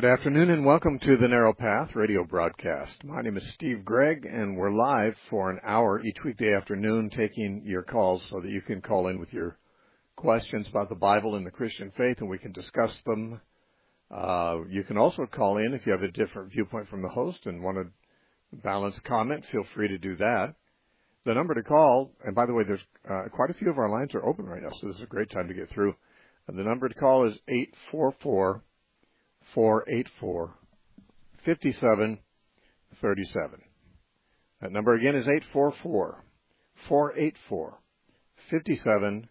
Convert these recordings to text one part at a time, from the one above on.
Good afternoon and welcome to the Narrow Path radio broadcast. My name is Steve Gregg and we're live for an hour each weekday afternoon taking your calls so that you can call in with your questions about the Bible and the Christian faith and we can discuss them. You can also call in if you have a different viewpoint from the host and want a balanced comment. Feel free to do that. The number to call, and by the way, there's quite a few of our lines are open right now, so this is a great time to get through. The number to call is 844-484-5737. That number again is 844-484-5737.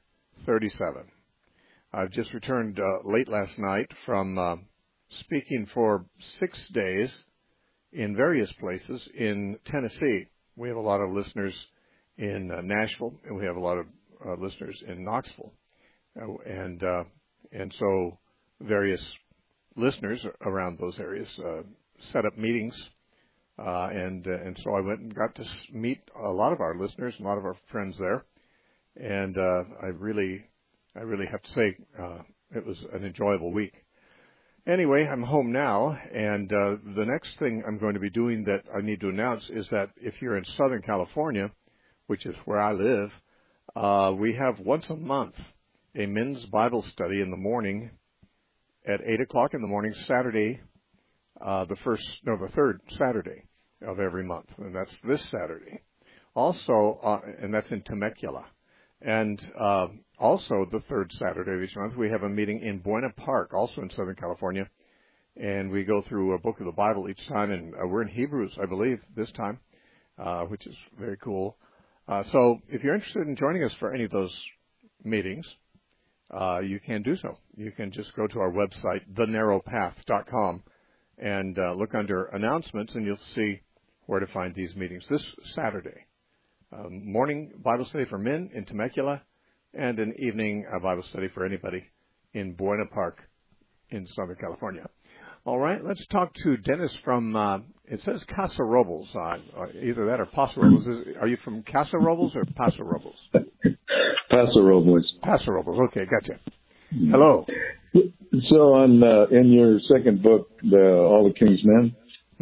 I've just returned late last night from speaking for 6 days in various places in Tennessee. We have a lot of listeners in Nashville, and we have a lot of listeners in Knoxville. And so various listeners around those areas set up meetings, and so I went and got to meet a lot of our listeners, a lot of our friends there, and I really have to say it was an enjoyable week. Anyway, I'm home now, and the next thing I'm going to be doing that I need to announce is that if you're in Southern California, which is where I live, we have once a month a men's Bible study in the morning at 8 o'clock in the morning, Saturday, the third Saturday of every month, and that's this Saturday. Also, and that's in Temecula. And also the third Saturday of each month, we have a meeting in Buena Park, also in Southern California, and we go through a book of the Bible each time, and we're in Hebrews, I believe, this time, which is very cool. So if you're interested in joining us for any of those meetings, you can do so. You can just go to our website, thenarrowpath.com, and look under announcements, and you'll see where to find these meetings this Saturday. Morning Bible study for men in Temecula, and an evening Bible study for anybody in Buena Park in Southern California. All right, let's talk to Dennis from, it says Casa Robles, either that or Paso Robles. Are you from Casa Robles or Paso Robles? Paso Robles. Paso Robles, okay, gotcha. Hello. So in your second book, All the King's Men,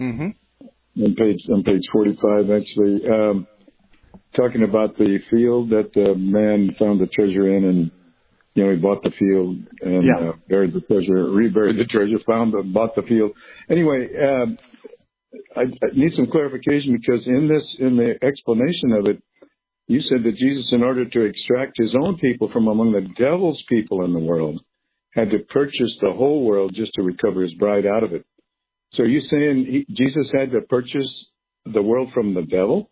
on page 45, actually, talking about the field that the man found the treasure in, and he bought the field and buried the treasure, reburied the treasure, bought the field. Anyway, I need some clarification because in the explanation of it, you said that Jesus, in order to extract his own people from among the devil's people in the world, had to purchase the whole world just to recover his bride out of it. So are you saying Jesus had to purchase the world from the devil?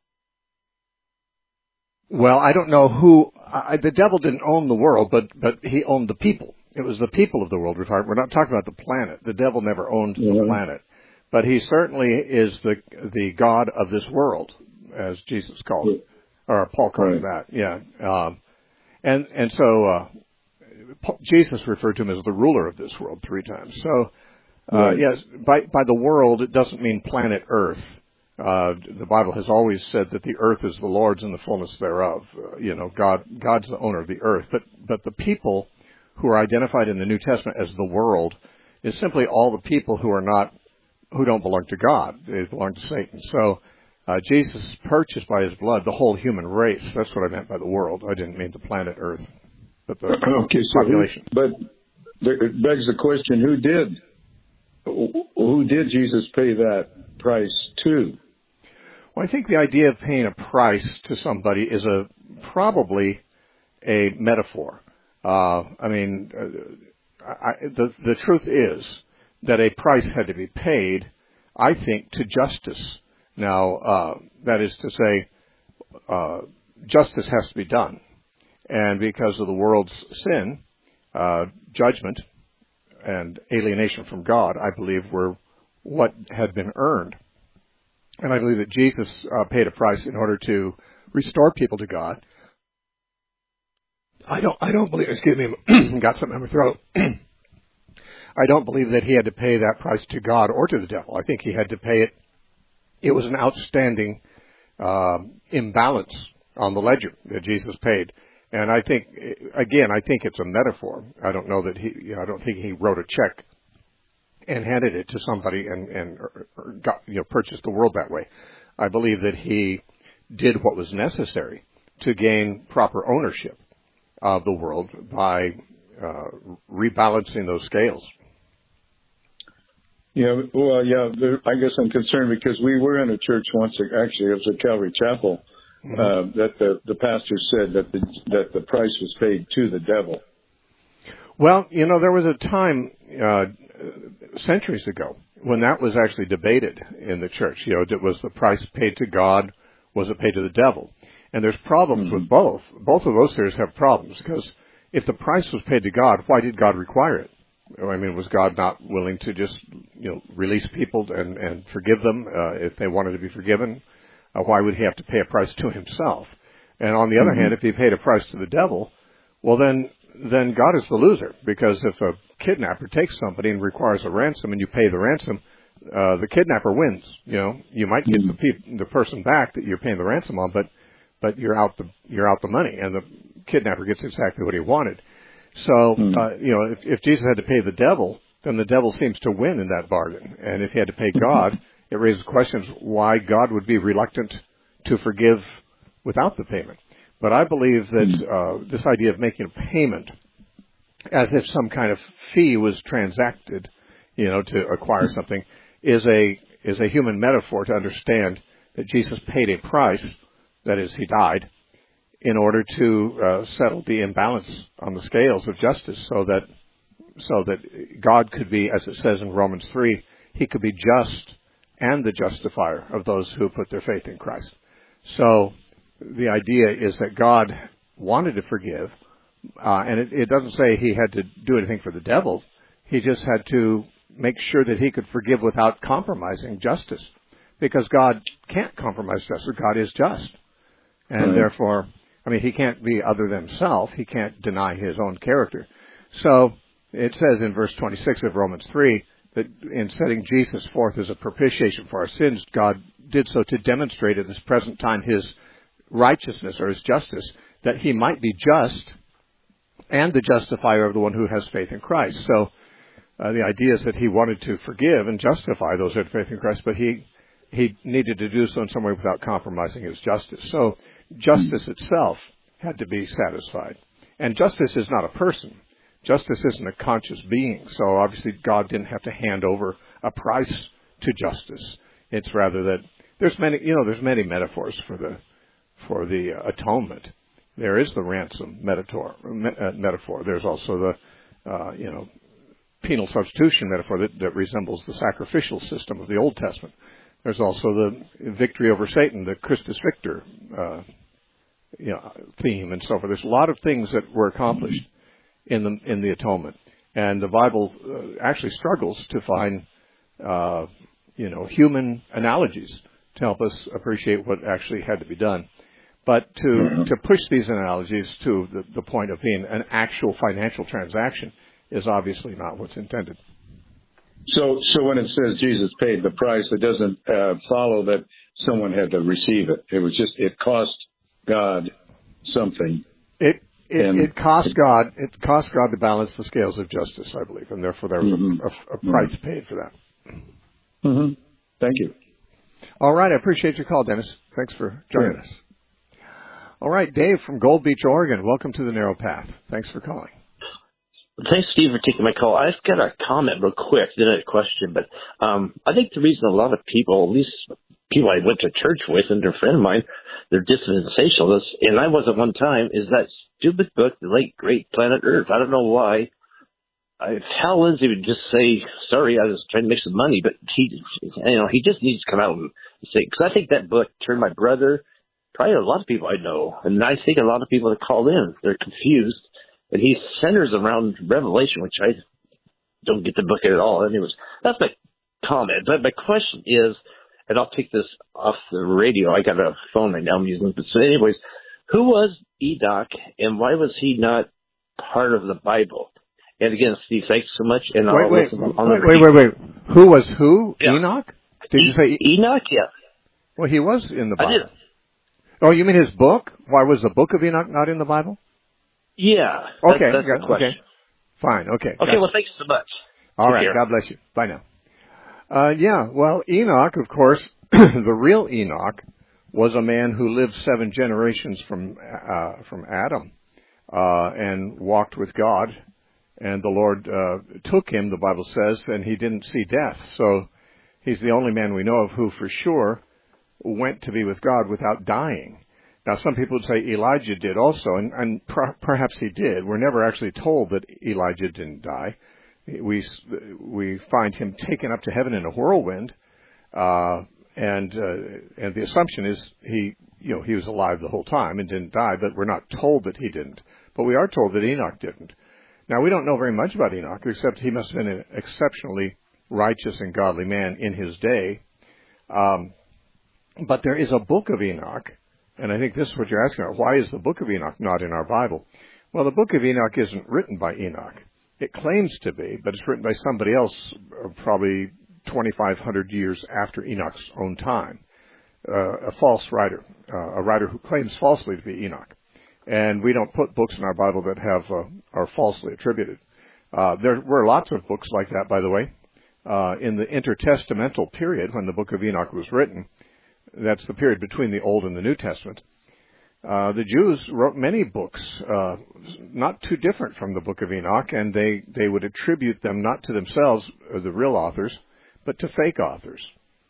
Well, I don't know who. The devil didn't own the world, but he owned the people. It was the people of the world. We're not talking about the planet. The devil never owned the planet, but he certainly is the god of this world, as Jesus called it, or Paul called it that. Yeah, and so Jesus referred to him as the ruler of this world 3 times. So yes, by the world, it doesn't mean planet Earth. The Bible has always said that the earth is the Lord's and the fullness thereof. God's the owner of the earth. But the people who are identified in the New Testament as the world is simply all the people who don't belong to God. They belong to Satan. So Jesus purchased by his blood the whole human race. That's what I meant by the world. I didn't mean the planet Earth, but the population. But it begs the question: Who did Jesus pay that price to? Well, I think the idea of paying a price to somebody is probably a metaphor. The truth is that a price had to be paid, I think, to justice. Now, that is to say, justice has to be done. And because of the world's sin, judgment and alienation from God, I believe, were what had been earned. And I believe that Jesus paid a price in order to restore people to God. I don't believe, excuse me, got something in my throat. I don't believe that he had to pay that price to God or to the devil. I think he had to pay it. It was an outstanding imbalance on the ledger that Jesus paid. And I think it's a metaphor. I don't know that I don't think he wrote a check and handed it to somebody and got, purchased the world that way. I believe that he did what was necessary to gain proper ownership of the world by rebalancing those scales. Yeah, well, I guess I'm concerned because we were in a church once, actually, it was at Calvary Chapel, that the pastor said that the price was paid to the devil. Well, there was a time centuries ago when that was actually debated in the church. Was the price paid to God? Was it paid to the devil? And there's problems with both. Both of those theories have problems because if the price was paid to God, why did God require it? I mean, was God not willing to just, release people and forgive them if they wanted to be forgiven? Why would he have to pay a price to himself? And on the other hand, if he paid a price to the devil, well, then God is the loser, because if a kidnapper takes somebody and requires a ransom and you pay the ransom, the kidnapper wins. You might get the person back that you're paying the ransom on, but you're out the money, and the kidnapper gets exactly what he wanted. So, if Jesus had to pay the devil, then the devil seems to win in that bargain. And if he had to pay God, it raises questions why God would be reluctant to forgive without the payment. But I believe that this idea of making a payment as if some kind of fee was transacted, to acquire something, is a human metaphor to understand that Jesus paid a price, that is, he died, in order to settle the imbalance on the scales of justice, so that God could be, as it says in Romans 3, he could be just and the justifier of those who put their faith in Christ. So the idea is that God wanted to forgive, and it doesn't say he had to do anything for the devil. He just had to make sure that he could forgive without compromising justice, because God can't compromise justice. God is just. And therefore, he can't be other than himself. He can't deny his own character. So it says in verse 26 of Romans 3 that in setting Jesus forth as a propitiation for our sins, God did so to demonstrate at this present time his righteousness or his justice, that he might be just and the justifier of the one who has faith in Christ. So the idea is that he wanted to forgive and justify those who had faith in Christ, but he needed to do so in some way without compromising his justice. So justice itself had to be satisfied. And justice is not a person. Justice isn't a conscious being. So obviously God didn't have to hand over a price to justice. It's rather that there's many metaphors for the atonement. There is the ransom metaphor. There's also the penal substitution metaphor that resembles the sacrificial system of the Old Testament. There's also the victory over Satan, the Christus Victor theme, and so forth. There's a lot of things that were accomplished in the atonement, and the Bible actually struggles to find human analogies to help us appreciate what actually had to be done. But to push these analogies to the point of being an actual financial transaction is obviously not what's intended. So when it says Jesus paid the price, it doesn't follow that someone had to receive it. It was just, it cost God something. It cost God to balance the scales of justice, I believe, and therefore there was a price paid for that. Mm-hmm. Thank you. All right, I appreciate your call, Dennis. Thanks for joining us. All right, Dave from Gold Beach, Oregon. Welcome to the Narrow Path. Thanks for calling. Thanks, Steve, for taking my call. I've got a comment real quick, then a question. But I think the reason a lot of people, at least people I went to church with and they're a friend of mine, they're dispensationalists, and I was at one time, is that stupid book, The Late Great Planet Earth. I don't know why. Hal Lindsey would just say, sorry, I was trying to make some money, but he just needs to come out and say, because I think that book turned my brother, probably a lot of people I know, and I think a lot of people that called in, they're confused. And he centers around Revelation, which I don't get the book at all. Anyways, that's my comment. But my question is, and I'll take this off the radio. I got a phone right now I'm using. But so anyways, who was Enoch, and why was he not part of the Bible? And again, Steve, thanks so much. And wait. Who was who? Yeah. Enoch? Did you say Enoch? Yeah. Well, he was in the Bible. I did. Oh, you mean his book? Why was the book of Enoch not in the Bible? Yeah. Okay. That's the question. Okay. Fine. Okay. Okay. Well, thanks so much. All right. God bless you. Bye now. Well, Enoch, of course, the real Enoch was a man who lived 7 generations from Adam, and walked with God. And the Lord took him, the Bible says, and he didn't see death. So he's the only man we know of who for sure went to be with God without dying. Now, some people would say Elijah did also, and perhaps he did. We're never actually told that Elijah didn't die. We find him taken up to heaven in a whirlwind, and the assumption is he was alive the whole time and didn't die, but we're not told that he didn't. But we are told that Enoch didn't. Now, we don't know very much about Enoch, except he must have been an exceptionally righteous and godly man in his day. But there is a book of Enoch, and I think this is what you're asking about. Why is the book of Enoch not in our Bible? Well, the book of Enoch isn't written by Enoch. It claims to be, but it's written by somebody else, probably 2,500 years after Enoch's own time. A false writer, a writer who claims falsely to be Enoch. And we don't put books in our Bible that are falsely attributed. There were lots of books like that, by the way. In the intertestamental period, when the book of Enoch was written, that's the period between the Old and the New Testament, the Jews wrote many books, not too different from the book of Enoch, and they would attribute them not to themselves, or the real authors, but to fake authors.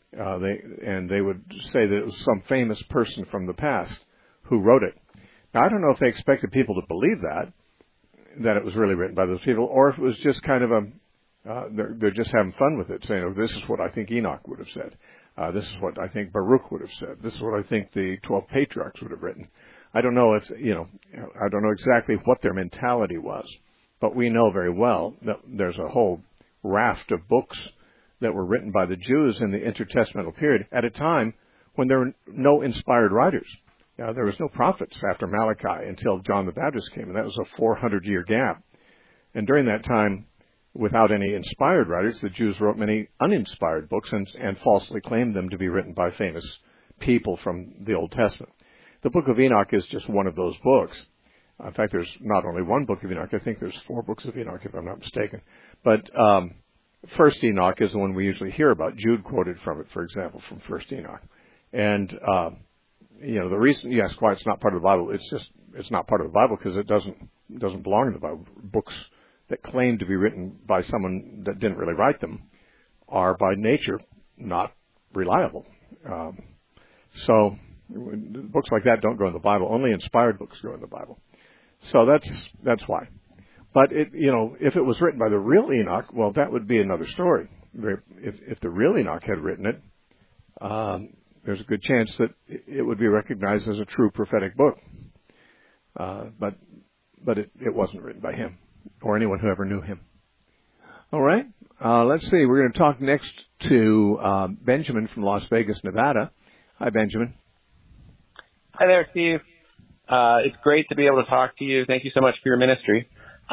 They would say that it was some famous person from the past who wrote it. Now, I don't know if they expected people to believe that it was really written by those people, or if it was just kind of they're just having fun with it, saying, this is what I think Enoch would have said. This is what I think Baruch would have said. This is what I think the 12 patriarchs would have written. I don't know I don't know exactly what their mentality was, but we know very well that there's a whole raft of books that were written by the Jews in the intertestamental period at a time when there were no inspired writers. There was no prophets after Malachi until John the Baptist came, and that was a 400-year gap. And during that time, without any inspired writers, the Jews wrote many uninspired books and falsely claimed them to be written by famous people from the Old Testament. The book of Enoch is just one of those books. In fact, there's not only one book of Enoch. I think there's 4 books of Enoch, if I'm not mistaken. But First Enoch is the one we usually hear about. Jude quoted from it, for example, from First Enoch. And the reason you ask why it's not part of the Bible, it's not part of the Bible because it doesn't belong in the Bible. Books that claim to be written by someone that didn't really write them are by nature not reliable. So books like that don't go in the Bible. Only inspired books go in the Bible. So that's why. But if it was written by the real Enoch, well, that would be another story. If the real Enoch had written it, there's a good chance that it would be recognized as a true prophetic book. But it wasn't written by him or anyone who ever knew him. All right. Let's see. We're going to talk next to Benjamin from Las Vegas, Nevada. Hi, Benjamin. Hi there, Steve. It's great to be able to talk to you. Thank you so much for your ministry.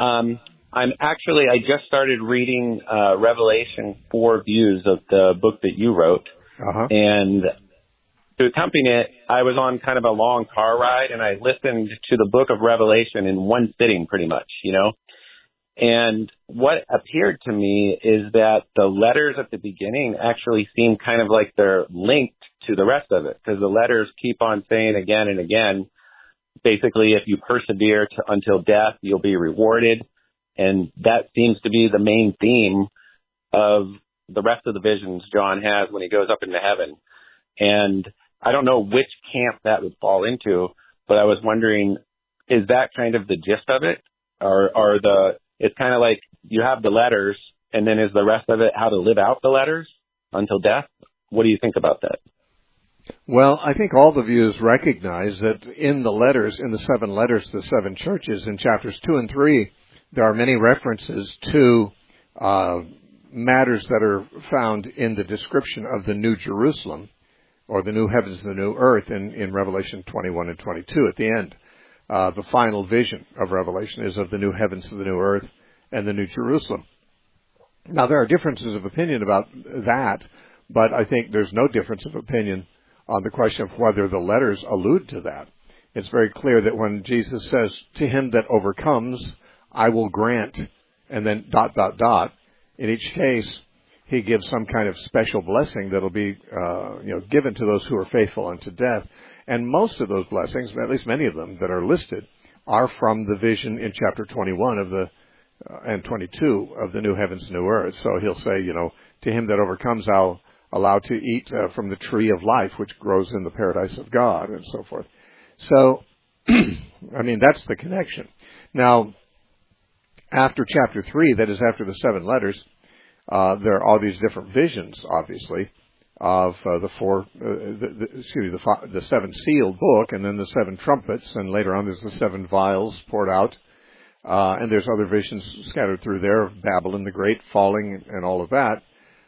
I just started reading Revelation 4 Views of the book that you wrote. Uh-huh. And to accompany it, I was on kind of a long car ride, and I listened to the book of Revelation in one sitting pretty much, And what appeared to me is that the letters at the beginning actually seem kind of like they're linked to the rest of it, because the letters keep on saying again and again, basically, if you persevere until death, you'll be rewarded. And that seems to be the main theme of the rest of the visions John has when he goes up into heaven. And I don't know which camp that would fall into, but I was wondering, is that kind of the gist of it? Or it's kind of like you have the letters, and then is the rest of it how to live out the letters until death? What do you think about that? Well, I think all the views recognize that in the letters, in the 7 letters to the 7 churches, in chapters 2 and 3, there are many references to matters that are found in the description of the New Jerusalem, or the new heavens and the new earth in Revelation 21 and 22 at the end. The final vision of Revelation is of the new heavens and the new earth and the New Jerusalem. Now, there are differences of opinion about that, but I think there's no difference of opinion on the question of whether the letters allude to that. It's very clear that when Jesus says, to him that overcomes, I will grant, and then ... in each case, he gives some kind of special blessing that'll be, given to those who are faithful unto death. And most of those blessings, at least many of them that are listed, are from the vision in chapter 21 of the and 22 of the new heavens and new earth. So he'll say, to him that overcomes, I'll allow to eat from the tree of life, which grows in the paradise of God, and so forth. So, that's the connection. Now, after chapter 3, that is after the 7 letters, there are all these different visions, obviously, of the 7 sealed book, and then the 7 trumpets, and later on there's the 7 vials poured out, and there's other visions scattered through there of Babylon the Great falling and all of that.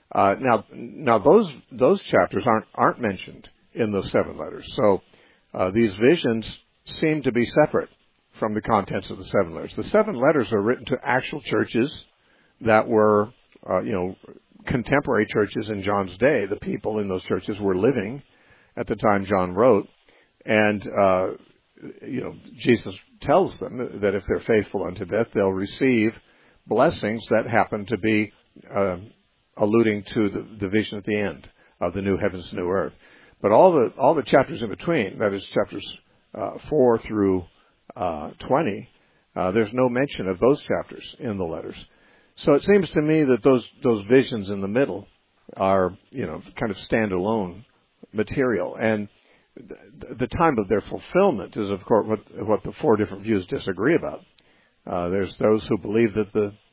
Now those chapters aren't mentioned in those 7 letters. So these visions seem to be separate from the contents of the 7 letters. The 7 letters are written to actual churches that were, contemporary churches in John's day. The people in those churches were living at the time John wrote, and Jesus tells them that if they're faithful unto death, they'll receive blessings that happen to be alluding to the vision at the end of the new heavens and new earth. But all the chapters in between, that is chapters 4 through 20, there's no mention of those chapters in the letters. So it seems to me that those visions in the middle are, kind of standalone material. And the time of their fulfillment is, of course, what the 4 different views disagree about. There's those who believe that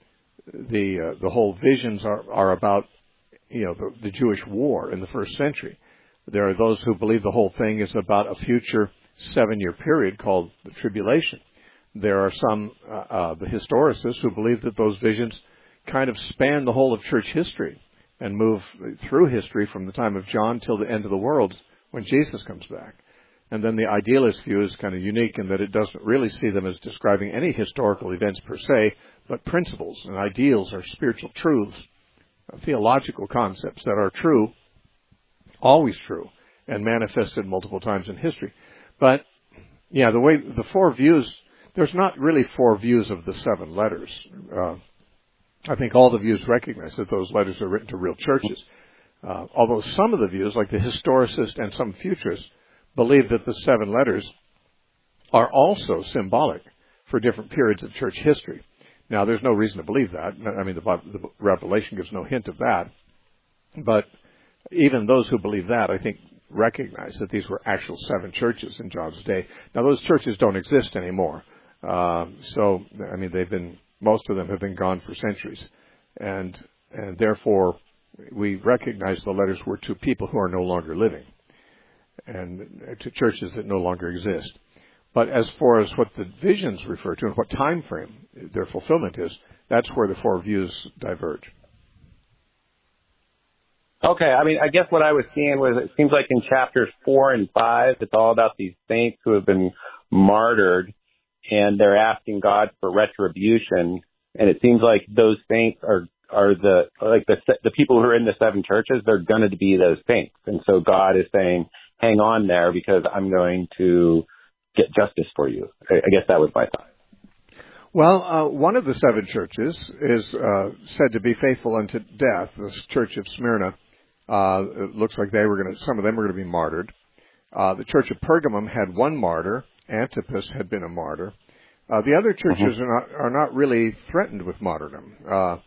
the whole visions are about, the Jewish war in the first century. There are those who believe the whole thing is about a future 7-year period called the tribulation. There are some, the historicists, who believe that those visions kind of span the whole of church history and move through history from the time of John till the end of the world when Jesus comes back. And then the idealist view is kind of unique in that it doesn't really see them as describing any historical events per se, but principles and ideals or spiritual truths, theological concepts that are true, always true, and manifested multiple times in history. But, the way the 4 views, there's not really 4 views of the 7 letters. I think all the views recognize that those letters are written to real churches. Although some of the views, like the historicist and some futurists, believe that the 7 letters are also symbolic for different periods of church history. Now, there's no reason to believe that. The Revelation gives no hint of that. But even those who believe that, I think, recognize that these were actual 7 churches in John's day. Now, those churches don't exist anymore. Most of them have been gone for centuries. And therefore, we recognize the letters were to people who are no longer living and to churches that no longer exist. But as far as what the visions refer to and what time frame their fulfillment is, that's where the 4 views diverge. Okay, I guess what I was seeing was it seems like in chapters 4 and 5, it's all about these saints who have been martyred, and they're asking God for retribution. And it seems like those saints are the people who are in the 7 churches. They're going to be those saints, and so God is saying, "Hang on there, because I'm going to get justice for you." I guess that was my thought. Well, one of the 7 churches is said to be faithful unto death. The church of Smyrna. It looks like some of them were going to be martyred. The church of Pergamum had 1 martyr. Antipas had been a martyr. The other churches are not really threatened with martyrdom.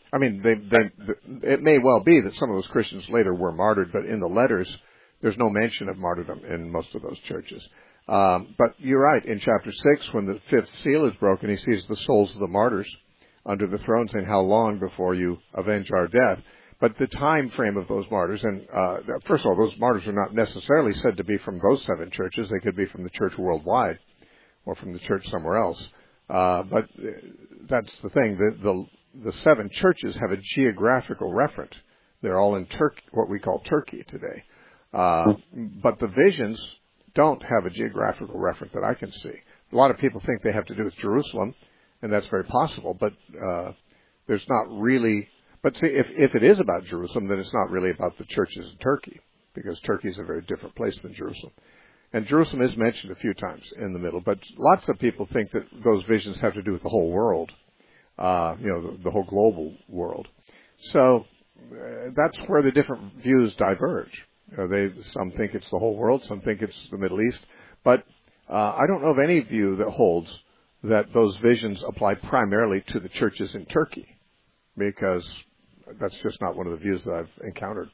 It may well be that some of those Christians later were martyred, but in the letters, there's no mention of martyrdom in most of those churches. But you're right. In chapter 6, when the 5th seal is broken, he sees the souls of the martyrs under the throne saying, "How long before you avenge our death?" But the time frame of those martyrs, and first of all, those martyrs are not necessarily said to be from those 7 churches. They could be from the church worldwide or from the church somewhere else. But that's the thing. The 7 churches have a geographical referent. They're all in what we call Turkey today. But the visions don't have a geographical reference that I can see. A lot of people think they have to do with Jerusalem, and that's very possible. But there's not really. But see, if it is about Jerusalem, then it's not really about the churches in Turkey, because Turkey is a very different place than Jerusalem. And Jerusalem is mentioned a few times in the middle, but lots of people think that those visions have to do with the whole world, the whole global world. So that's where the different views diverge. Some think it's the whole world, some think it's the Middle East. But I don't know of any view that holds that those visions apply primarily to the churches in Turkey, because that's just not one of the views that I've encountered.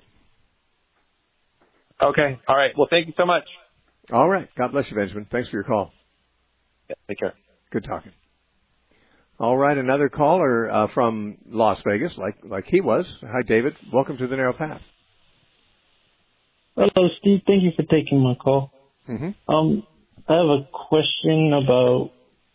Okay. All right. Well, thank you so much. All right. God bless you, Benjamin. Thanks for your call. Yeah, take care. Good talking. All right. Another caller from Las Vegas, like he was. Hi, David. Welcome to the Narrow Path. Hello, Steve. Thank you for taking my call. Mm-hmm. I have a question about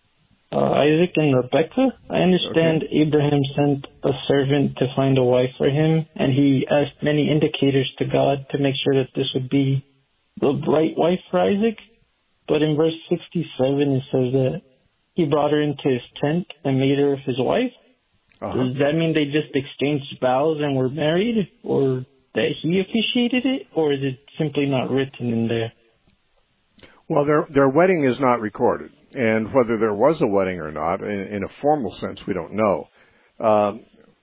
Isaac and Rebecca. I understand Abraham sent a servant to find a wife for him, and he asked many indicators to God to make sure that this would be the right wife for Isaac. But in verse 67, it says that he brought her into his tent and made her his wife. Does that mean they just exchanged vows and were married, or that he officiated it, or is it simply not written in there? Well, their wedding is not recorded, and whether there was a wedding or not, in a formal sense, we don't know.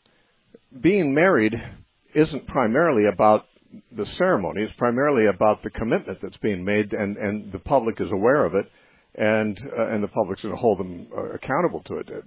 Being married isn't primarily about the ceremony; it's primarily about the commitment that's being made, and the public is aware of it, and the public's going to hold them accountable to it.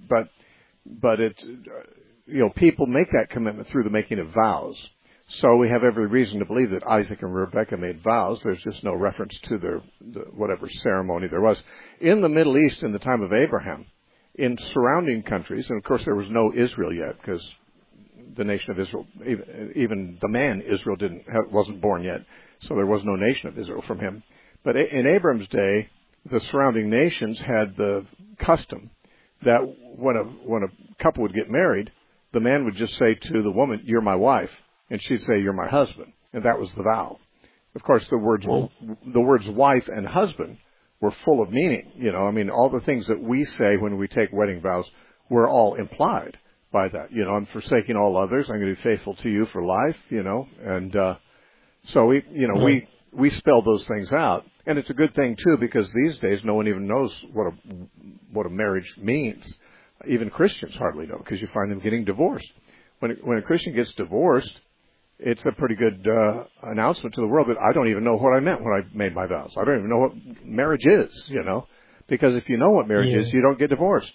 But it's people make that commitment through the making of vows. So we have every reason to believe that Isaac and Rebekah made vows. There's just no reference to the whatever ceremony there was. In the Middle East in the time of Abraham, in surrounding countries, and of course there was no Israel yet because the nation of Israel, even the man Israel wasn't born yet, so there was no nation of Israel from him. But in Abram's day, the surrounding nations had the custom that when a couple would get married, the man would just say to the woman, "You're my wife." And she'd say, "You're my husband." And that was the vow. Of course, the words wife and husband were full of meaning. All the things that we say when we take wedding vows were all implied by that. I'm forsaking all others. I'm going to be faithful to you for life, And so we spell those things out. And it's a good thing, too, because these days no one even knows what a marriage means. Even Christians hardly know, because you find them getting divorced. When a Christian gets divorced, it's a pretty good announcement to the world that I don't even know what I meant when I made my vows. I don't even know what marriage is, because if you know what marriage is, you don't get divorced,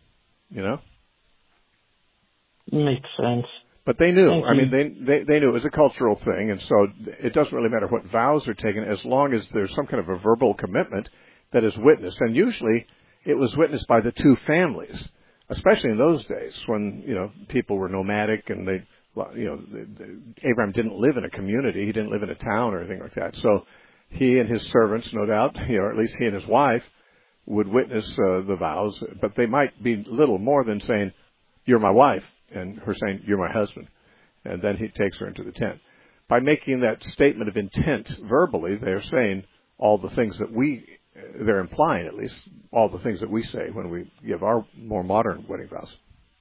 Makes sense. But they knew. They knew it was a cultural thing, and so it doesn't really matter what vows are taken as long as there's some kind of a verbal commitment that is witnessed. And usually it was witnessed by the two families, especially in those days when, people were nomadic and Abraham didn't live in a community. He didn't live in a town or anything like that. So he and his servants, no doubt, or at least he and his wife, would witness the vows. But they might be little more than saying, "You're my wife," and her saying, "You're my husband." And then he takes her into the tent. By making that statement of intent verbally, they're saying all the things that they're implying at least, all the things that we say when we give our more modern wedding vows.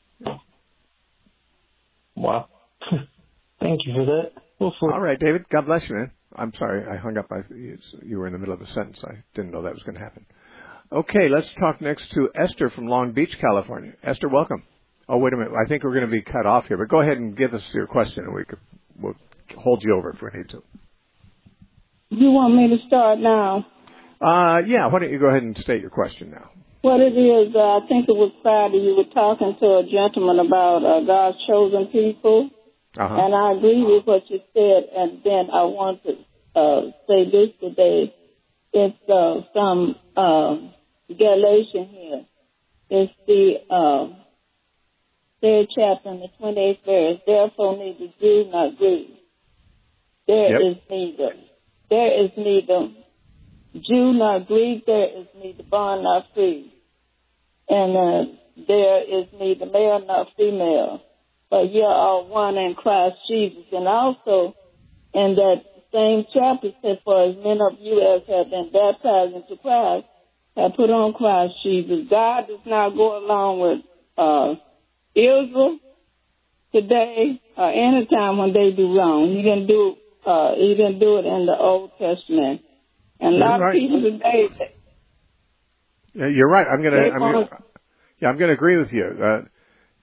Wow. Thank you for that. All right, David. God bless you, man. I'm sorry I hung up. You were in the middle of a sentence. I didn't know that was going to happen. Okay, let's talk next to Esther from Long Beach, California. Esther, welcome. Oh, wait a minute. I think we're going to be cut off here, but go ahead and give us your question, and we'll hold you over if we need to. You want me to start now? Yeah, why don't you go ahead and state your question now? What it is, I think it was Friday, you were talking to a gentleman about God's chosen people. And I agree with what you said, and then I want to say this today. It's from Galatians here. It's the third chapter and the 28th verse. Therefore neither Jew nor Greek. There is neither Jew nor Greek, there is neither bond nor free. And there is neither male nor female. But ye are all one in Christ Jesus. And also, in that same chapter, says, for as many of you as have been baptized into Christ, have put on Christ Jesus. God does not go along with Israel today or any time when they do wrong. He didn't do it in the Old Testament. And a lot of people today. You're right. I'm going to agree with you.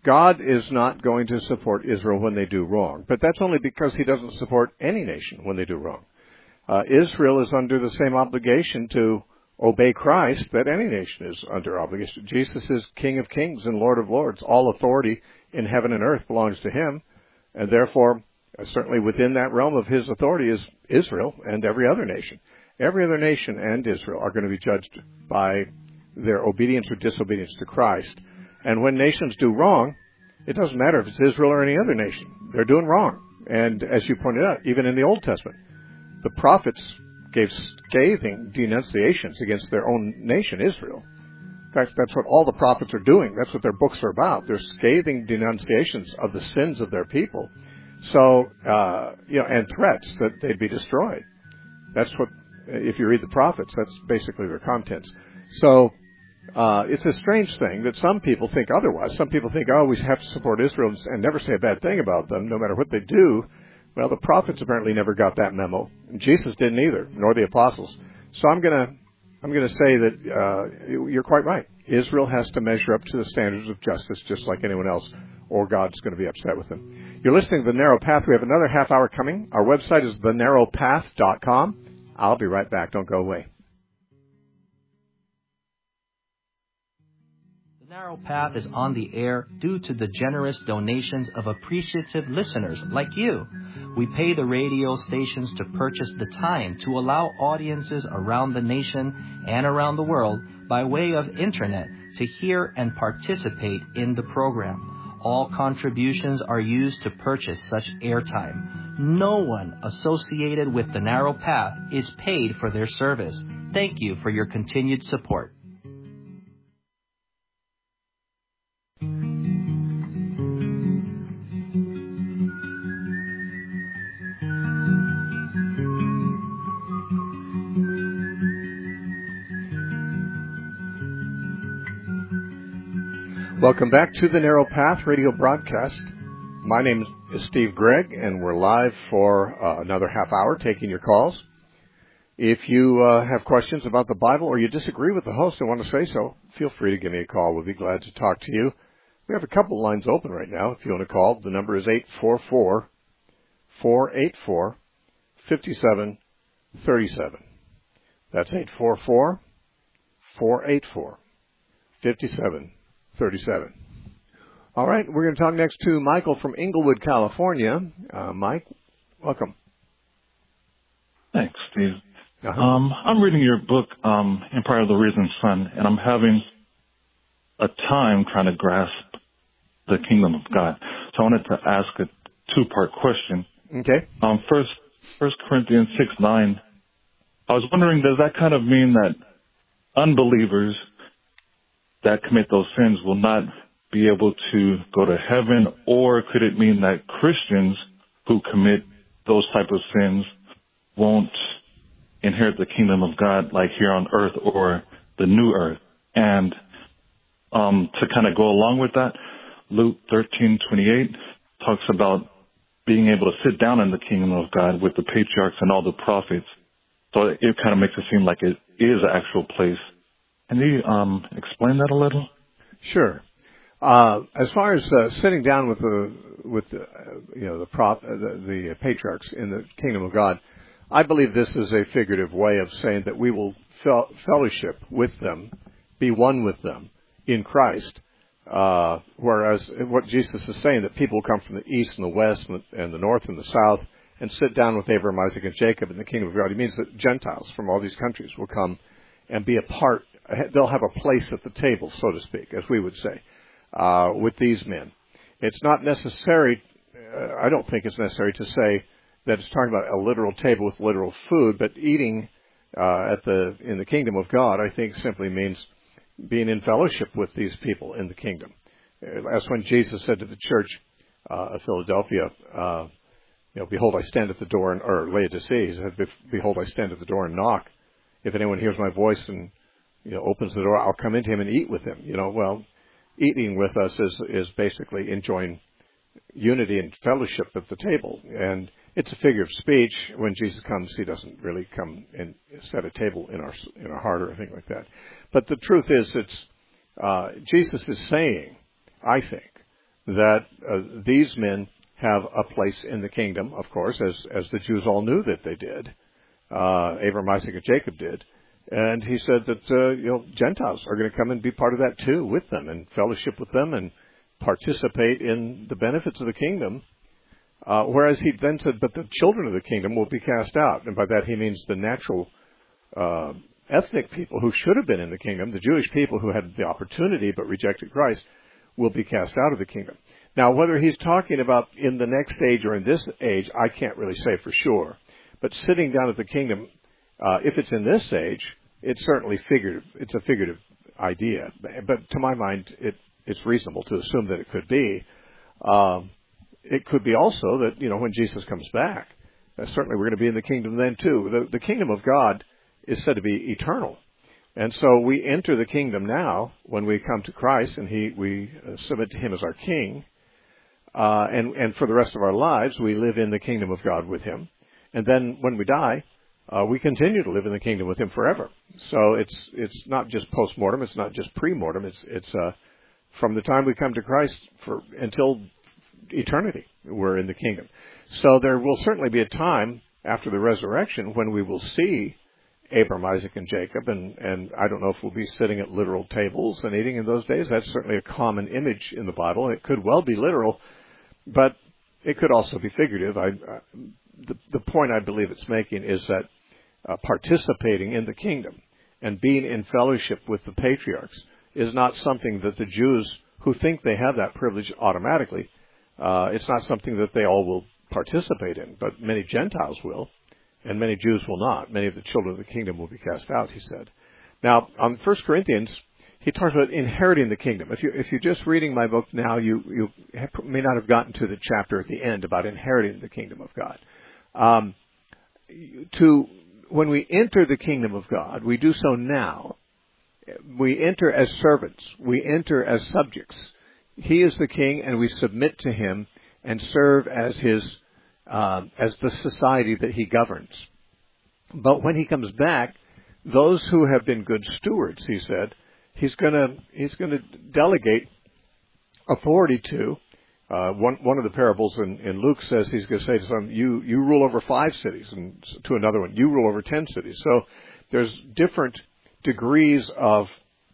God is not going to support Israel when they do wrong, but that's only because he doesn't support any nation when they do wrong. Israel is under the same obligation to obey Christ that any nation is under obligation. Jesus is King of kings and Lord of lords. All authority in heaven and earth belongs to him, and therefore, certainly within that realm of his authority is Israel and every other nation. Every other nation and Israel are going to be judged by their obedience or disobedience to Christ. And when nations do wrong, it doesn't matter if it's Israel or any other nation. They're doing wrong. And as you pointed out, even in the Old Testament, the prophets gave scathing denunciations against their own nation, Israel. In fact, that's what all the prophets are doing. That's what their books are about. They're scathing denunciations of the sins of their people. So, and threats that they'd be destroyed. That's what, if you read the prophets, that's basically their contents. So, it's a strange thing that some people think otherwise. Some people think, we have to support Israel and never say a bad thing about them, no matter what they do. Well, the prophets apparently never got that memo. And Jesus didn't either, nor the apostles. So I'm gonna say that you're quite right. Israel has to measure up to the standards of justice, just like anyone else, or God's going to be upset with them. You're listening to The Narrow Path. We have another half hour coming. Our website is thenarrowpath.com. I'll be right back. Don't go away. The Narrow Path is on the air due to the generous donations of appreciative listeners like you. We pay the radio stations to purchase the time to allow audiences around the nation and around the world by way of internet to hear and participate in the program. All contributions are used to purchase such airtime. No one associated with The Narrow Path is paid for their service. Thank you for your continued support. Welcome back to the Narrow Path radio broadcast. My name is Steve Gregg, and we're live for another half hour taking your calls. If you have questions about the Bible or you disagree with the host and want to say so, feel free to give me a call. We'll be glad to talk to you. We have a couple lines open right now if you want to call. The number is 844-484-5737. That's 844-484-5737. All right, we're going to talk next to Michael from Inglewood, California. Mike, welcome. Thanks, Steve. I'm reading your book, Empire of the Risen Sun, and I'm having a time trying to grasp the kingdom of God. So I wanted to ask a two-part question. Okay. First Corinthians 6:9. I was wondering, does that kind of mean that unbelievers that commit those sins will not be able to go to heaven, or could it mean that Christians who commit those type of sins won't inherit the kingdom of God like here on earth or the new earth? And to kind of go along with that, Luke 13:28 talks about being able to sit down in the kingdom of God with the patriarchs and all the prophets. So it kind of makes it seem like it is an actual place. Can you explain that a little? Sure. As far as sitting down with the patriarchs in the kingdom of God, I believe this is a figurative way of saying that we will fellowship with them, be one with them in Christ. Whereas what Jesus is saying, that people come from the east and the west and the north and the south and sit down with Abraham, Isaac, and Jacob in the kingdom of God. He means that Gentiles from all these countries will come and be a part. They'll have a place at the table, so to speak, as we would say, with these men. It's not necessary, I don't think it's necessary to say that it's talking about a literal table with literal food, but eating in the kingdom of God, I think simply means being in fellowship with these people in the kingdom. That's when Jesus said to the church of Philadelphia, behold, I stand at the door, or Laodicea, he said, behold, I stand at the door and knock. If anyone hears my voice and opens the door, I'll come into him and eat with him. Well, eating with us is basically enjoying unity and fellowship at the table. And it's a figure of speech. When Jesus comes, he doesn't really come and set a table in our heart or anything like that. But the truth is, Jesus is saying, I think, that these men have a place in the kingdom, of course, as the Jews all knew that they did. Abraham, Isaac, and Jacob did. And he said that Gentiles are going to come and be part of that too, with them, and fellowship with them, and participate in the benefits of the kingdom. Whereas he then said, but the children of the kingdom will be cast out. And by that he means the natural ethnic people who should have been in the kingdom, the Jewish people who had the opportunity but rejected Christ, will be cast out of the kingdom. Now, whether he's talking about in the next age or in this age, I can't really say for sure. But sitting down at the kingdom, if it's in this age, it's certainly figurative. It's a figurative idea. But to my mind, it's reasonable to assume that it could be. It could be also that, when Jesus comes back, certainly we're going to be in the kingdom then too. The kingdom of God is said to be eternal. And so we enter the kingdom now when we come to Christ, and we submit to Him as our King. And for the rest of our lives, we live in the kingdom of God with Him. And then when we die, we continue to live in the kingdom with Him forever. So it's not just post-mortem, it's not just pre-mortem, it's from the time we come to Christ until eternity, we're in the kingdom. So there will certainly be a time after the resurrection when we will see Abraham, Isaac, and Jacob, and I don't know if we'll be sitting at literal tables and eating in those days. That's certainly a common image in the Bible. It could well be literal, but it could also be figurative. The point I believe it's making is that participating in the kingdom and being in fellowship with the patriarchs is not something that the Jews who think they have that privilege automatically, it's not something that they all will participate in, but many Gentiles will. And many Jews will not. Many of the children of the kingdom will be cast out, he said. Now, on 1 Corinthians, he talks about inheriting the kingdom. If you're just reading my book now, you may not have gotten to the chapter at the end about inheriting the kingdom of God. When we enter the kingdom of God, we do so now. We enter as servants. We enter as subjects. He is the king, and we submit to him and serve as as the society that he governs. But when he comes back, those who have been good stewards, he said, he's going to delegate authority to. One of the parables in Luke says he's going to say to some, you rule over 5 cities, and to another one, you rule over 10 cities. So there's different degrees of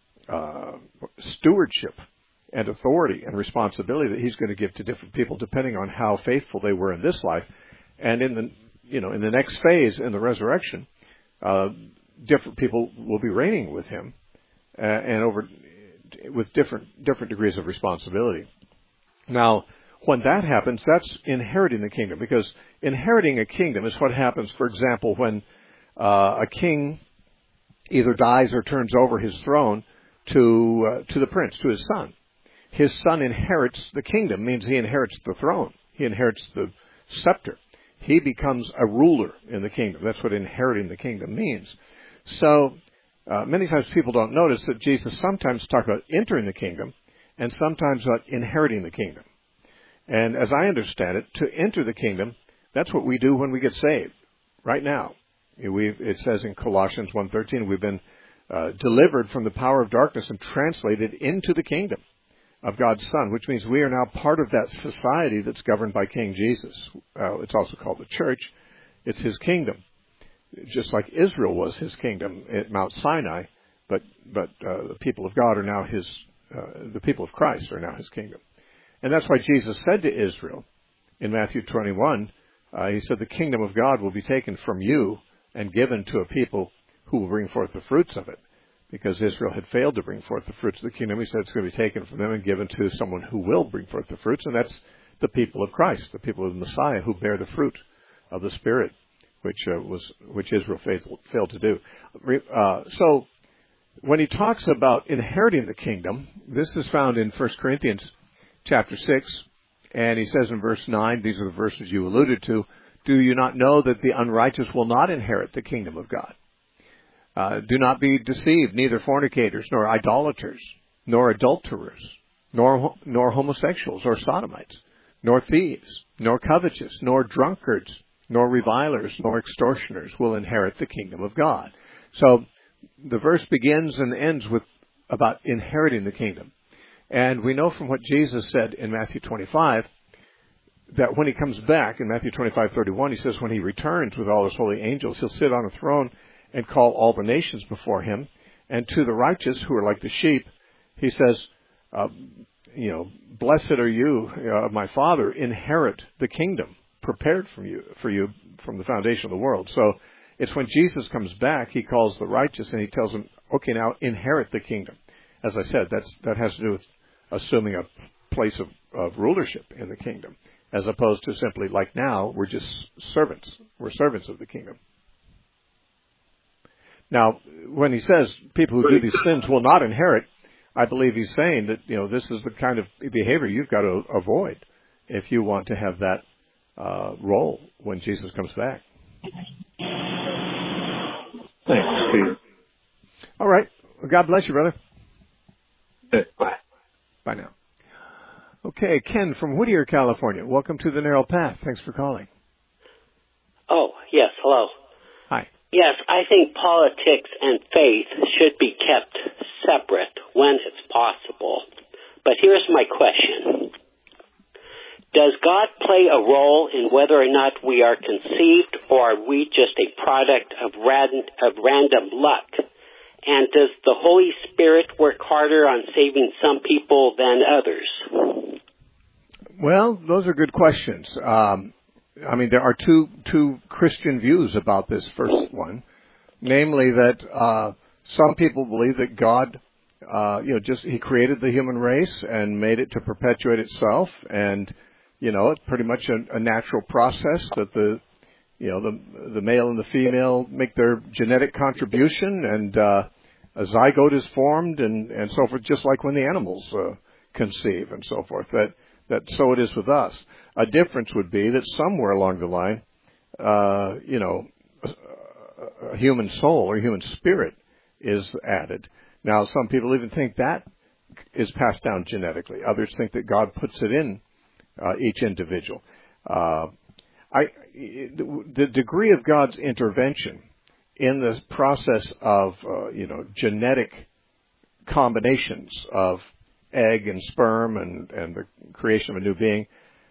stewardship and authority and responsibility that he's going to give to different people depending on how faithful they were in this life. And in the next phase, in the resurrection, different people will be reigning with him and with different degrees of responsibility. Now, when that happens, that's inheriting the kingdom, because inheriting a kingdom is what happens, for example, when a king either dies or turns over his throne to the prince, to his son. His son inherits the kingdom, means he inherits the throne. He inherits the scepter. He becomes a ruler in the kingdom. That's what inheriting the kingdom means. So many times people don't notice that Jesus sometimes talks about entering the kingdom and sometimes about inheriting the kingdom. And as I understand it, to enter the kingdom, that's what we do when we get saved, right now. It says in Colossians 1:13, we've been delivered from the power of darkness and translated into the kingdom of God's Son, which means we are now part of that society that's governed by King Jesus. It's also called the church. It's his kingdom, just like Israel was his kingdom at Mount Sinai, but the people of God are now the people of Christ are now his kingdom. And that's why Jesus said to Israel in Matthew 21, he said, the kingdom of God will be taken from you and given to a people who will bring forth the fruits of it. Because Israel had failed to bring forth the fruits of the kingdom, he said it's going to be taken from them and given to someone who will bring forth the fruits, and that's the people of Christ, the people of the Messiah, who bear the fruit of the Spirit, which Israel failed to do. So when he talks about inheriting the kingdom, this is found in 1 Corinthians chapter 6, and he says in verse 9, these are the verses you alluded to, do you not know that the unrighteous will not inherit the kingdom of God? Do not be deceived, neither fornicators, nor idolaters, nor adulterers, nor homosexuals, or sodomites, nor thieves, nor covetous, nor drunkards, nor revilers, nor extortioners will inherit the kingdom of God. So the verse begins and ends with about inheriting the kingdom. And we know from what Jesus said in Matthew 25 that when he comes back, in Matthew 25:31, he says when he returns with all his holy angels, he'll sit on a throne and call all the nations before him. And to the righteous who are like the sheep, he says, blessed are you, my Father, inherit the kingdom prepared for you from the foundation of the world. So it's when Jesus comes back, he calls the righteous and he tells them, okay, now inherit the kingdom. As I said, that has to do with assuming a place of rulership in the kingdom, as opposed to simply like now, we're just servants. We're servants of the kingdom. Now, when he says people who do these sins will not inherit, I believe he's saying that, this is the kind of behavior you've got to avoid if you want to have that role when Jesus comes back. Thanks, Steve. All right. Well, God bless you, brother. Bye. Bye now. Okay, Ken from Whittier, California. Welcome to the Narrow Path. Thanks for calling. Oh, yes. Hello. Hi. Yes, I think politics and faith should be kept separate when it's possible. But here's my question. Does God play a role in whether or not we are conceived, or are we just a product of random luck? And does the Holy Spirit work harder on saving some people than others? Well, those are good questions. There are two Christian views about this first one, namely that some people believe that God, he created the human race and made it to perpetuate itself, and it's pretty much a natural process that the male and the female make their genetic contribution, and a zygote is formed, and so forth, just like when the animals conceive and so forth. That so it is with us. A difference would be that somewhere along the line, a human soul or human spirit is added. Now, some people even think that is passed down genetically. Others think that God puts it in each individual. The degree of God's intervention in the process of genetic combinations of egg and sperm and the creation of a new being,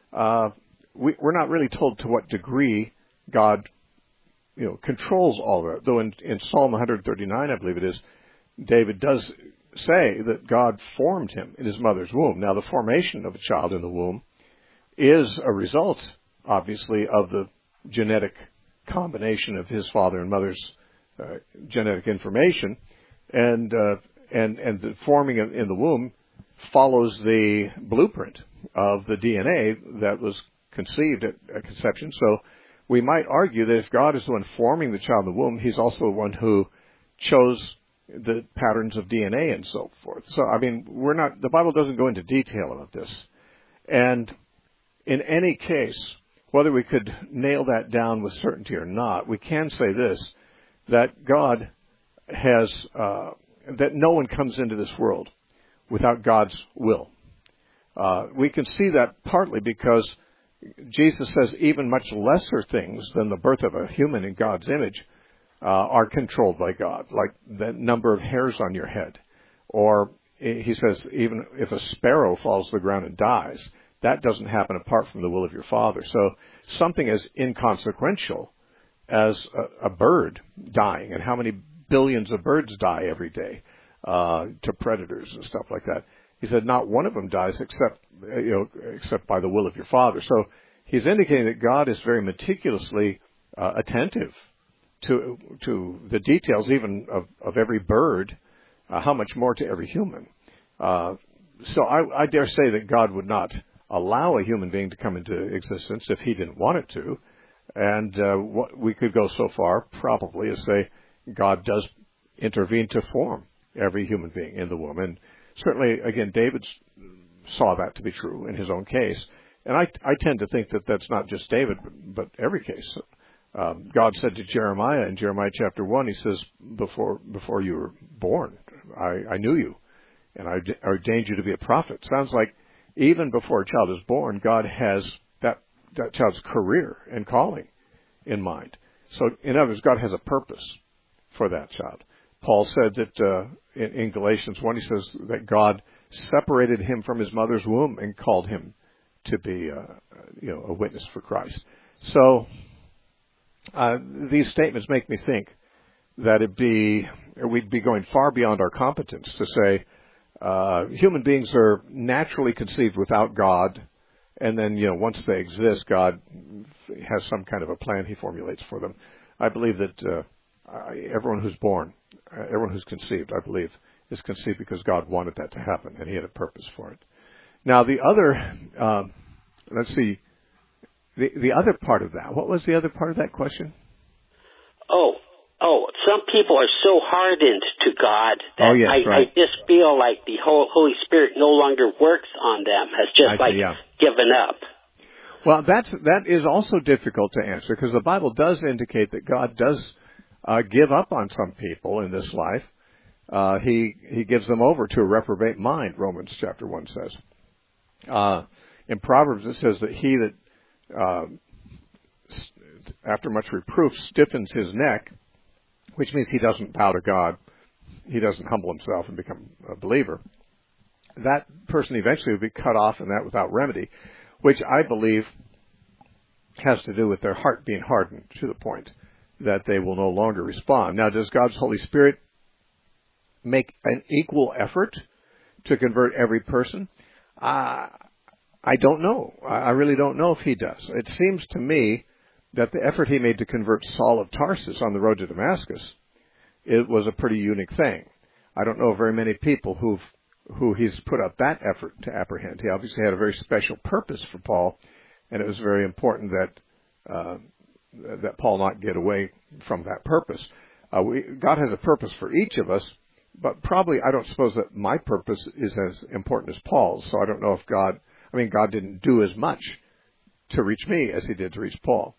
we're not really told to what degree God controls all of it. Though in Psalm 139, I believe it is, David does say that God formed him in his mother's womb. Now, the formation of a child in the womb is a result, obviously, of the genetic combination of his father and mother's genetic information, and the forming in the womb follows the blueprint of the DNA that was conceived at conception. So we might argue that if God is the one forming the child in the womb, he's also the one who chose the patterns of DNA and so forth. So, the Bible doesn't go into detail about this. And in any case, whether we could nail that down with certainty or not, we can say this, that God has, that no one comes into this world without God's will. We can see that partly because Jesus says even much lesser things than the birth of a human in God's image are controlled by God, like the number of hairs on your head. Or he says even if a sparrow falls to the ground and dies, that doesn't happen apart from the will of your Father. So something as inconsequential as a bird dying, and how many billions of birds die every day to predators and stuff like that. He said not one of them dies except by the will of your Father. So he's indicating that God is very meticulously attentive to the details even of every bird, how much more to every human. So I dare say that God would not allow a human being to come into existence if he didn't want it to. And what we could go so far, probably, as say God does intervene to form every human being in the womb. And certainly, again, David saw that to be true in his own case. And I tend to think that that's not just David, but every case. God said to Jeremiah in Jeremiah chapter 1, he says, before you were born, I knew you, and I ordained you to be a prophet. Sounds like even before a child is born, God has that child's career and calling in mind. So, in other words, God has a purpose for that child. Paul said that in Galatians 1, he says that God separated him from his mother's womb and called him to be a witness for Christ. So these statements make me think that we'd be going far beyond our competence to say human beings are naturally conceived without God, and then once they exist, God has some kind of a plan He formulates for them. I believe that everyone who's born, everyone who's conceived, I believe, is conceived because God wanted that to happen, and He had a purpose for it. Now, the other, let's see, the other part of that. What was the other part of that question? Oh, some people are so hardened to God that I just feel like the Holy Spirit no longer works on them, has just given up. Well, that is also difficult to answer, because the Bible does indicate that God does give up on some people in this life. He gives them over to a reprobate mind, Romans chapter 1 says. In Proverbs it says that he that after much reproof stiffens his neck, which means he doesn't bow to God, he doesn't humble himself and become a believer. That person eventually will be cut off, and that without remedy, which I believe has to do with their heart being hardened to the point that they will no longer respond. Now, does God's Holy Spirit make an equal effort to convert every person? I don't know. I really don't know if He does. It seems to me that the effort He made to convert Saul of Tarsus on the road to Damascus, it was a pretty unique thing. I don't know very many people who He's put up that effort to apprehend. He obviously had a very special purpose for Paul, and it was very important that Paul not get away from that purpose. God has a purpose for each of us, but probably I don't suppose that my purpose is as important as Paul's. So I don't know if God didn't do as much to reach me as He did to reach Paul.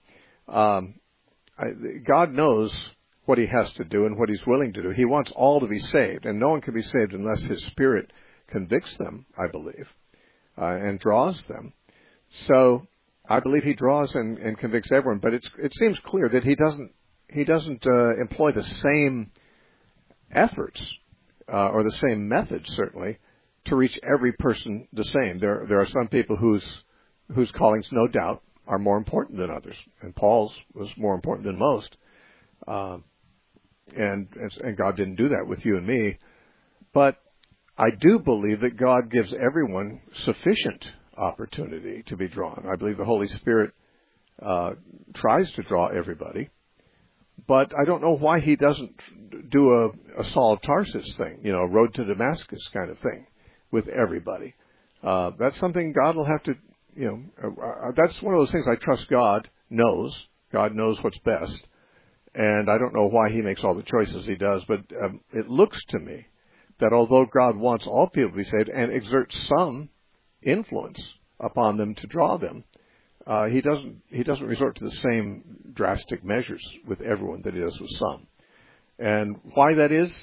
God knows what He has to do and what He's willing to do. He wants all to be saved, and no one can be saved unless His Spirit convicts them, I believe, and draws them. So I believe He draws and convicts everyone, but it seems clear that He doesn't employ the same efforts or the same methods, certainly, to reach every person the same. There are some people whose callings, no doubt, are more important than others, and Paul's was more important than most. And God didn't do that with you and me. But I do believe that God gives everyone sufficient opportunity to be drawn. I believe the Holy Spirit tries to draw everybody, but I don't know why He doesn't do a Saul of Tarsus thing, a road to Damascus kind of thing with everybody. That's something God will have to, that's one of those things I trust God knows. God knows what's best. And I don't know why He makes all the choices He does, but it looks to me that although God wants all people to be saved and exerts some influence upon them to draw them, He doesn't resort to the same drastic measures with everyone that He does with some. And why that is,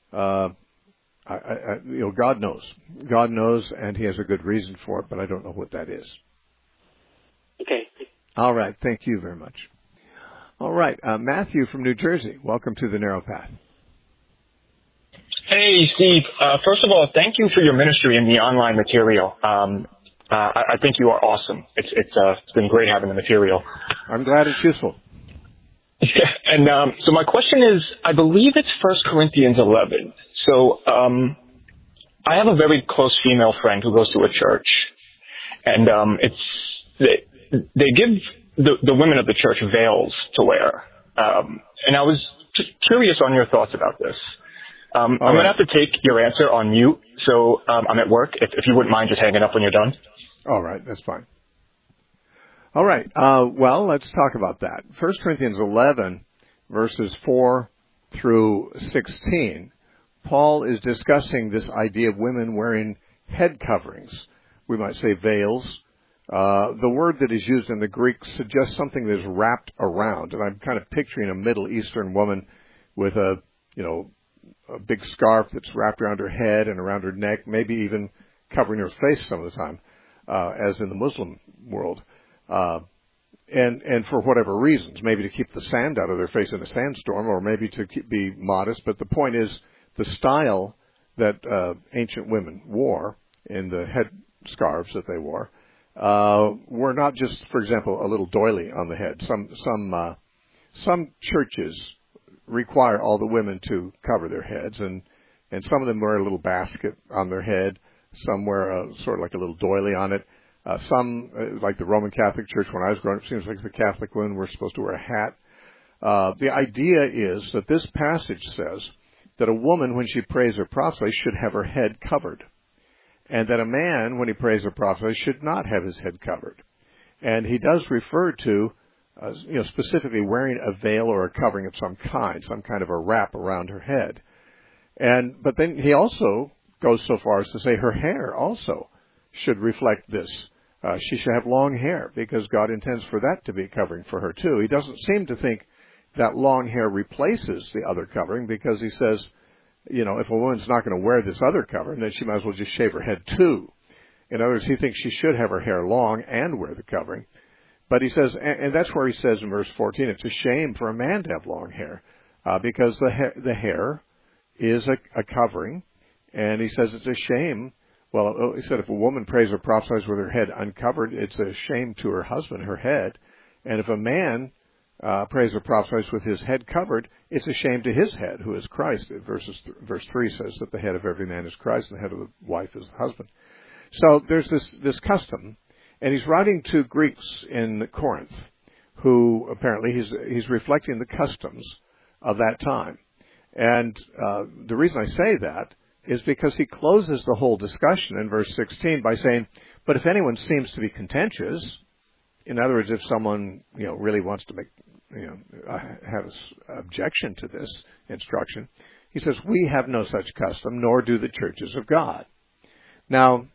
God knows. God knows, and He has a good reason for it, but I don't know what that is. Okay. All right. Thank you very much. All right. Matthew from New Jersey. Welcome to the Narrow Path. Hey, Steve. First of all, thank you for your ministry and the online material. I think you are awesome. It's been great having the material. I'm glad it's useful. And so my question is, I believe it's 1 Corinthians 11. So I have a very close female friend who goes to a church, and they give the women of the church veils to wear. And I was just curious on your thoughts about this. I'm going to have to take your answer on mute, so I'm at work. If you wouldn't mind just hanging up when you're done. All right, that's fine. All right, well, let's talk about that. 1 Corinthians 11, verses 4 through 16, Paul is discussing this idea of women wearing head coverings. We might say veils. The word that is used in the Greek suggests something that is wrapped around, and I'm kind of picturing a Middle Eastern woman with a big scarf that's wrapped around her head and around her neck, maybe even covering her face some of the time, as in the Muslim world. and for whatever reasons, maybe to keep the sand out of their face in a sandstorm, or maybe to be modest. But the point is, the style that ancient women wore in the head scarves that they wore were not just, for example, a little doily on the head. Some churches require all the women to cover their heads, and some of them wear a little basket on their head. Some wear sort of like a little doily on it. Some, like the Roman Catholic Church when I was growing up, seems like the Catholic women were supposed to wear a hat. The idea is that this passage says that a woman, when she prays or prophesies, should have her head covered, and that a man, when he prays or prophesies, should not have his head covered. And he does refer to, specifically wearing a veil or a covering of some kind of a wrap around her head. But then he also goes so far as to say her hair also should reflect this. She should have long hair, because God intends for that to be a covering for her too. He doesn't seem to think that long hair replaces the other covering, because he says, if a woman's not going to wear this other covering, then she might as well just shave her head too. In other words, he thinks she should have her hair long and wear the covering. But he says, and that's where he says in verse 14, it's a shame for a man to have long hair, because the hair is a covering. And he says it's a shame. Well, he said if a woman prays or prophesies with her head uncovered, it's a shame to her husband, her head. And if a man prays or prophesies with his head covered, it's a shame to his head, who is Christ. Verse 3 says that the head of every man is Christ, and the head of the wife is the husband. So there's this custom, and he's writing to Greeks in Corinth, who apparently he's reflecting the customs of that time. And the reason I say that is because he closes the whole discussion in verse 16 by saying, but if anyone seems to be contentious, in other words, if someone really wants to make have an objection to this instruction, he says, we have no such custom, nor do the churches of God. Now,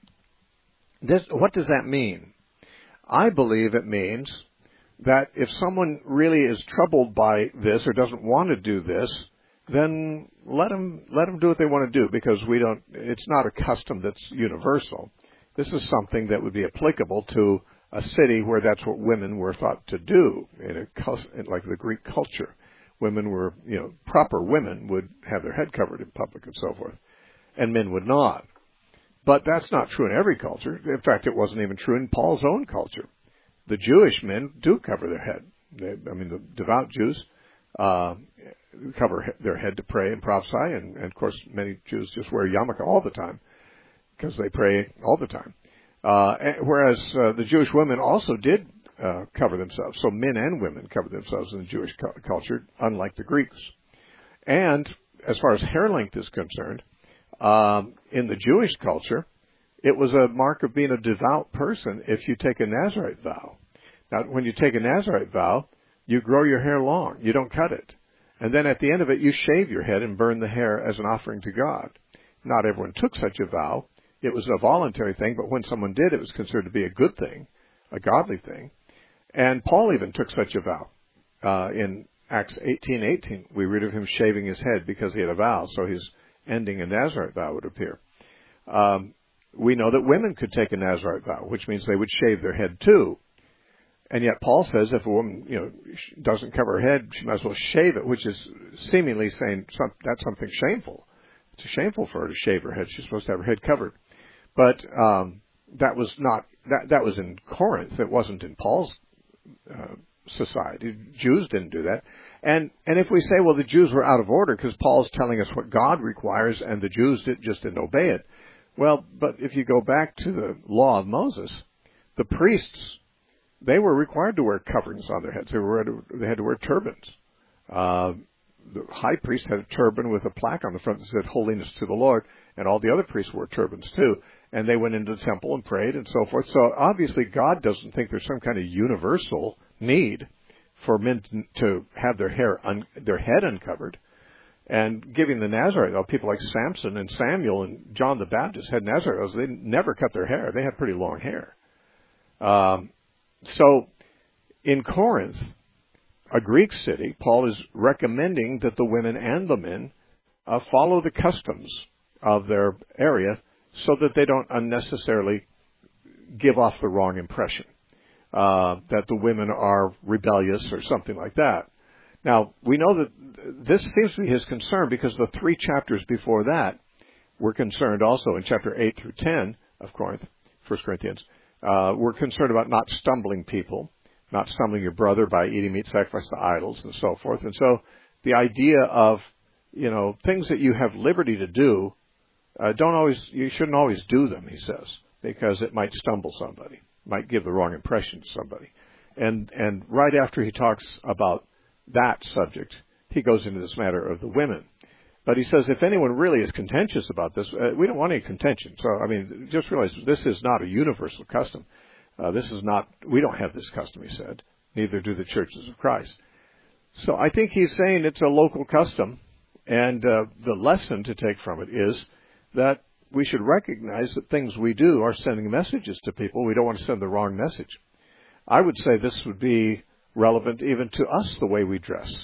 what does that mean? I believe it means that if someone really is troubled by this or doesn't want to do this, then let them do what they want to do, because it's not a custom that's universal. This is something that would be applicable to a city where that's what women were thought to do, like the Greek culture. Women were, proper women would have their head covered in public and so forth, and men would not. But that's not true in every culture. In fact, it wasn't even true in Paul's own culture. The Jewish men do cover their head. The devout Jews cover their head to pray and prophesy, and of course many Jews just wear yarmulke all the time because they pray all the time. Whereas the Jewish women also did cover themselves. So men and women covered themselves in the Jewish culture, unlike the Greeks. And as far as hair length is concerned, in the Jewish culture, it was a mark of being a devout person if you take a Nazirite vow. Now, when you take a Nazirite vow, you grow your hair long. You don't cut it. And then at the end of it, you shave your head and burn the hair as an offering to God. Not everyone took such a vow. It was a voluntary thing, but when someone did, it was considered to be a good thing, a godly thing. And Paul even took such a vow. In Acts 18:18, we read of him shaving his head because he had a vow, so his ending a Nazirite vow would appear. We know that women could take a Nazirite vow, which means they would shave their head too. And yet Paul says if a woman, doesn't cover her head, she might as well shave it, which is seemingly saying that's something shameful. It's shameful for her to shave her head. She's supposed to have her head covered. But that was in Corinth. It wasn't in Paul's society. Jews didn't do that. And if we say, well, the Jews were out of order because Paul's telling us what God requires and the Jews just didn't obey it. Well, but if you go back to the law of Moses, the priests, they were required to wear coverings on their heads. They had to wear turbans. The high priest had a turban with a plaque on the front that said, Holiness to the Lord, and all the other priests wore turbans too. And they went into the temple and prayed and so forth. So obviously God doesn't think there's some kind of universal need for men to have their head uncovered. And giving the Nazirite, people like Samson and Samuel and John the Baptist had Nazirite. They never cut their hair. They had pretty long hair. So in Corinth, a Greek city, Paul is recommending that the women and the men follow the customs of their area so that they don't unnecessarily give off the wrong impression. that the women are rebellious or something like that. Now, we know that this seems to be his concern because the 3 chapters before that were concerned also in chapter 8 through 10 of Corinth, 1 Corinthians, we're concerned about not stumbling people, not stumbling your brother by eating meat sacrificed to idols and so forth. And so the idea of, things that you have liberty to do, you shouldn't always do them, he says, because it might stumble somebody, might give the wrong impression to somebody. And right after he talks about that subject, he goes into this matter of the women. But he says if anyone really is contentious about this, we don't want any contention. So, just realize this is not a universal custom. We don't have this custom, he said. Neither do the churches of Christ. So I think he's saying it's a local custom. And the lesson to take from it is that we should recognize that things we do are sending messages to people. We don't want to send the wrong message. I would say this would be relevant even to us, the way we dress.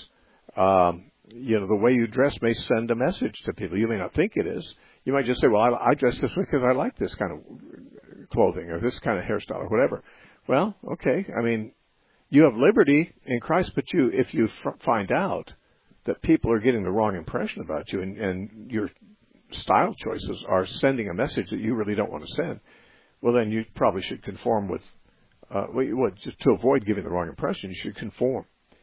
The way you dress may send a message to people. You may not think it is. You might just say, well, I dress this way because I like this kind of clothing or this kind of hairstyle or whatever. Well, okay. You have liberty in Christ, but if you find out that people are getting the wrong impression about you and your style choices are sending a message that you really don't want to send, well, then you probably should conform with, just to avoid giving the wrong impression, you should conform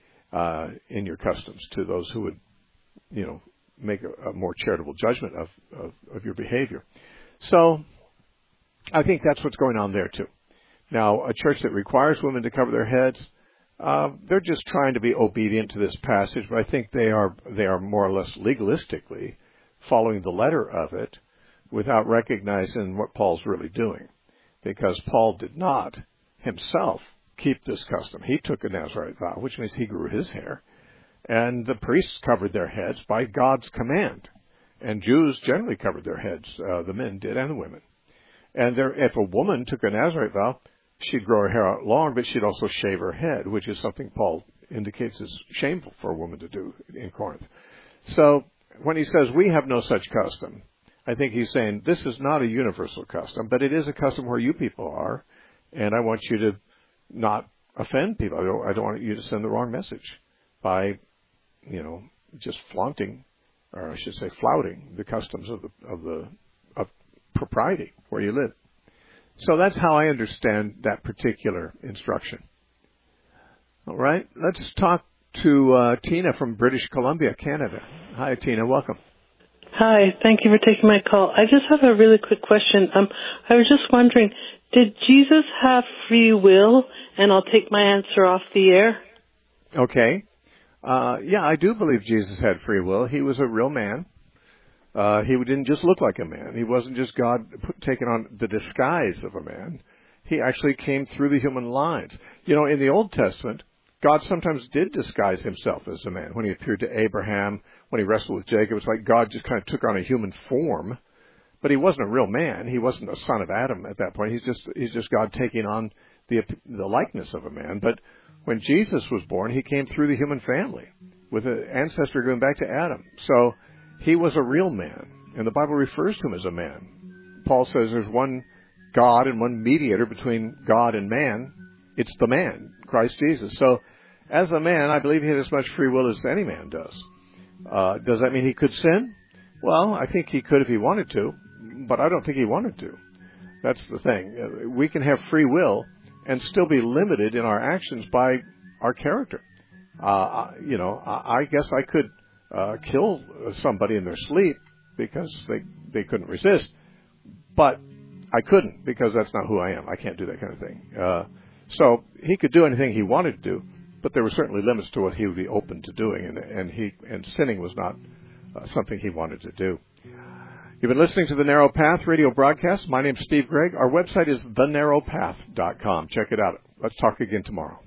in your customs to those who would, make a more charitable judgment of your behavior. So I think that's what's going on there too. Now, a church that requires women to cover their heads, they're just trying to be obedient to this passage, but I think they are more or less legalistically following the letter of it without recognizing what Paul's really doing. Because Paul did not himself keep this custom. He took a Nazirite vow, which means he grew his hair. And the priests covered their heads by God's command. And Jews generally covered their heads. The men did, and the women. And if a woman took a Nazirite vow, she'd grow her hair out long, but she'd also shave her head, which is something Paul indicates is shameful for a woman to do in Corinth. So when he says we have no such custom, I think he's saying this is not a universal custom, but it is a custom where you people are, and I want you to not offend people. I don't want you to send the wrong message by, just flaunting, or I should say flouting the customs of propriety where you live. So that's how I understand that particular instruction. All right, let's talk to Tina from British Columbia, Canada. Hi, Tina. Welcome. Hi. Thank you for taking my call. I just have a really quick question. I was just wondering, did Jesus have free will? And I'll take my answer off the air. Okay. Yeah, I do believe Jesus had free will. He was a real man. He didn't just look like a man. He wasn't just God taking on the disguise of a man. He actually came through the human lines. In the Old Testament, God sometimes did disguise himself as a man. When he appeared to Abraham, when he wrestled with Jacob, it's like God just kind of took on a human form. But he wasn't a real man. He wasn't a son of Adam at that point. He's just God taking on the likeness of a man. But when Jesus was born, he came through the human family with an ancestor going back to Adam. So he was a real man, and the Bible refers to him as a man. Paul says there's one God and one mediator between God and man. It's the man, Christ Jesus. So as a man, I believe he had as much free will as any man does. Does that mean he could sin? Well, I think he could if he wanted to, but I don't think he wanted to. That's the thing. We can have free will and still be limited in our actions by our character. I guess I could kill somebody in their sleep because they couldn't resist, but I couldn't because that's not who I am. I can't do that kind of thing. So he could do anything he wanted to do, but there were certainly limits to what he would be open to doing, and sinning was not something he wanted to do. You've been listening to the Narrow Path radio broadcast. My name's Steve Gregg. Our website is thenarrowpath.com. Check it out. Let's talk again tomorrow.